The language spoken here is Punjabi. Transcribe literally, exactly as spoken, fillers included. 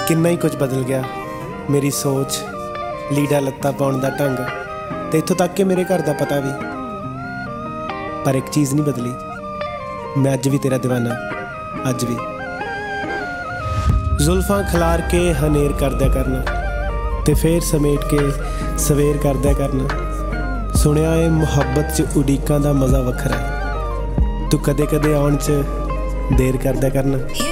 ਕਿੰਨਾ ਹੀ ਕੁਝ ਬਦਲ ਗਿਆ, ਮੇਰੀ ਸੋਚ, ਲੀੜਾ ਲੱਤਾ ਪਾਉਣ ਦਾ ਢੰਗ, ਤੇ ਇੱਥੋਂ ਤੱਕ ਕਿ ਮੇਰੇ ਘਰ ਦਾ ਪਤਾ ਵੀ। ਪਰ ਇੱਕ ਚੀਜ਼ ਨਹੀਂ ਬਦਲੀ, ਮੈਂ ਅੱਜ ਵੀ ਤੇਰਾ ਦੀਵਾਨਾ, ਅੱਜ ਵੀ। ਜ਼ੁਲਫਾਂ ਖਿਲਾਰ ਕੇ ਹਨੇਰ ਕਰਦਿਆ ਕਰਨਾ, ਤੇ ਫੇਰ ਸਮੇਟ ਕੇ ਸਵੇਰ ਕਰਦਿਆ ਕਰਨਾ। ਸੁਣਿਆ ਏ ਮੁਹੱਬਤ 'ਚ ਉਡੀਕਾਂ ਦਾ ਮਜ਼ਾ ਵੱਖਰਾ, ਤੂੰ ਕਦੇ ਕਦੇ ਆਉਣ 'ਚ ਦੇਰ ਕਰਦਿਆ ਕਰਨਾ।